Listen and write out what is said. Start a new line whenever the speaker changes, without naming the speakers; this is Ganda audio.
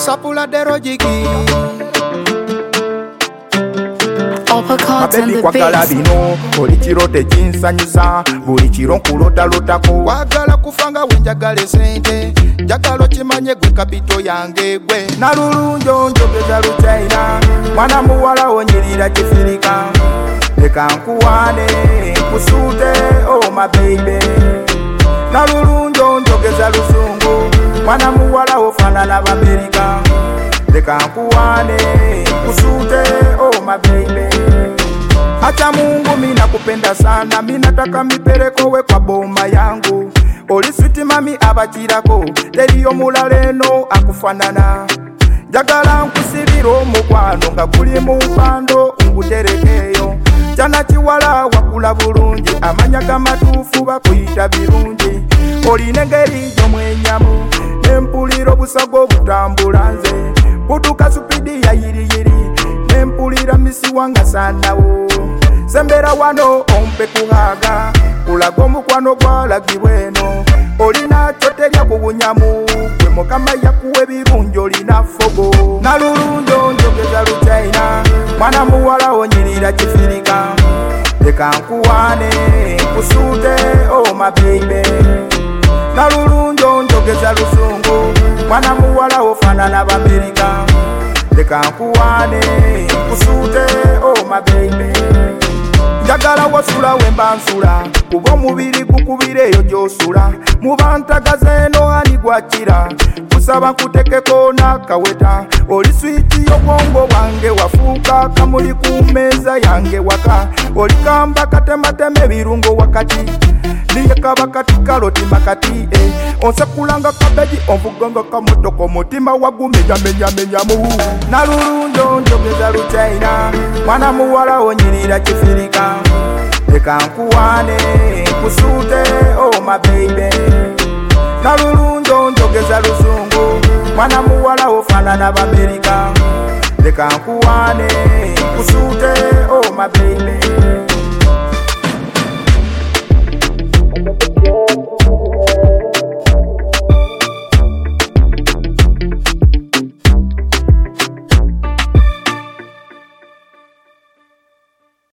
Sapula de Rojigi.
Baby kwa kalabino buli kiro tekinsanyusa buli kiro nkulotalotako
wagala kufanga wenjagala sente njagala kimanye gwe kapito yange gwe
nalulunjo njogeza luchaina mwana muwala onyirira kifirika leka nkuwane nkusute oh my baby nalulunjo njogeza luzungu mwana muwala ofanana b'Amerika leka nkuwane nkusute oh my baby. Acha Mungu mina kupenda sana, mina taka mipeleko we kwa boma yangu. Oli sweet mami abachirako, teriyo mulaleno akufanana. Jagala nkusibiro mukwano nga kuli mu mpando nguterekeyo. Chana chiwala wakula bulungi, amanya gamatufu bakuyita birungi. Oli nengeri jomwenyamu, nempuliro busago butambulanze. Buduka supidi ya yiri nempulira misi wanga sanawo. Sembera wano ompe kuhaga kulaga omukwano gwalagibweno olina kyoterya ku bunyamu gwe mukama yakuwa ebirungi olina fogo nalulunjo njogeza luchaina mwana muwala onyirira kifirika leka nkuwane nkusute oh my baby nalulunjo njogeza lusungu mwana muwala ofanana b'Amerika leka nkuwane nkusute oh my baby njagala wasula wemba nsula kuba omubiri gukubireyo gyosula mubantagaze eno ani gwakira kusaba nkutekeko n'akaweta oli switi y'obwongo bwange wafuuka kamuli ku mmeeza yange waka oli kamba katematema ebirungo wakati niye kaba kati kaloti makati onsekulanga kabeji onvuganga kamotoko mutima wagumenyamenyamenyamu nalulunjo njogeza luchaina mwana muwala onyirira kifirika leka nkuwane nkusute oh my baby nalulunjo njogeza luzungu mwana muwala ofanana b'Amerika leka nkuwane nkusute oh my baby